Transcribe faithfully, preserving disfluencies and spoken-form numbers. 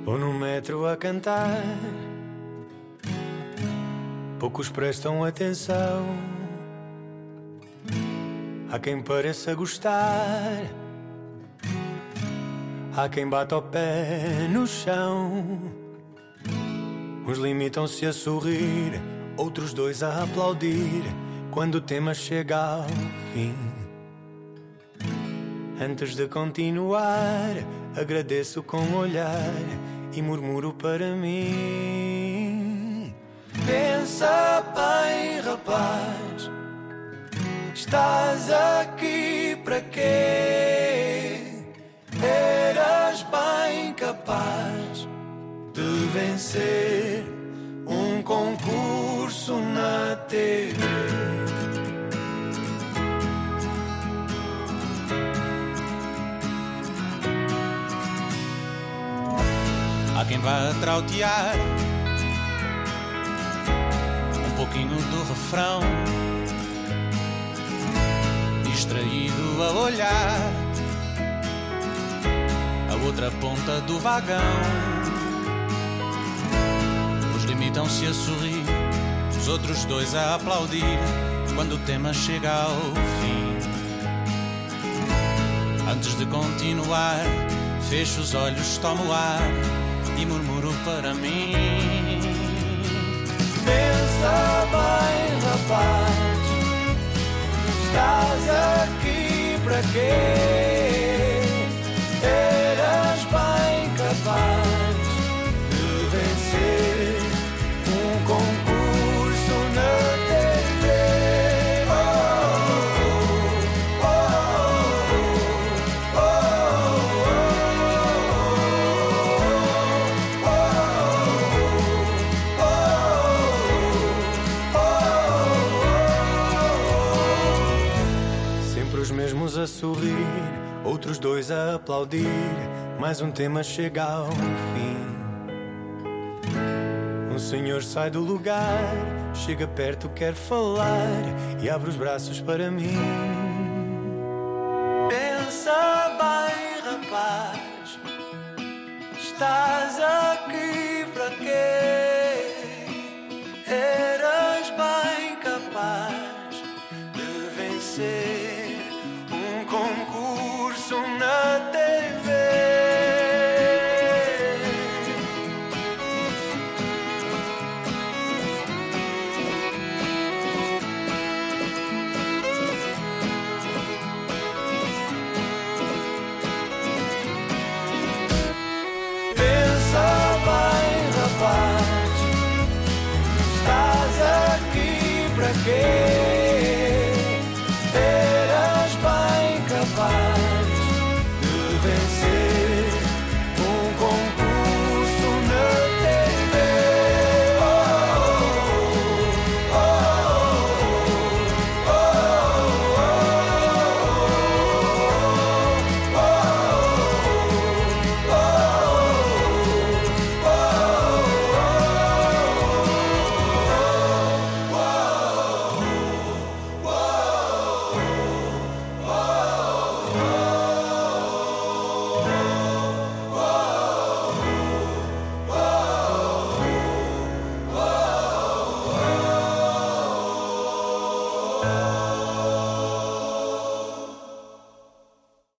ou no metro a cantar, poucos prestam atenção. Há quem pareça gostar, há quem bata o pé no chão. Uns limitam-se a sorrir, outros dois a aplaudir quando o tema chega ao fim. Antes de continuar, agradeço com um olhar e murmuro para mim: pensa bem, rapaz, estás aqui para quê? Eras bem capaz de vencer um concurso na T V. Há quem vá trautear um pouquinho do refrão, distraído a olhar a outra ponta do vagão. Os limitam-se a sorrir, os outros dois a aplaudir quando o tema chega ao fim. Antes de continuar, fecho os olhos, tomo o ar e murmuro para mim: pensa bem, rapaz, estás aqui para quê? Eras bem capaz de vencer um concurso na T V. Oh, oh, oh, oh, oh, oh, oh. Sempre os mesmos a sorrir, outros dois a aplaudir, mais um tema chega ao fim. Um senhor sai do lugar, chega perto, quer falar e abre os braços para mim. Pensa bem, rapaz, estás aqui para quê? Eras bem capaz de vencer um concurso na T V. Pensa bem, rapaz, estás aqui para quê?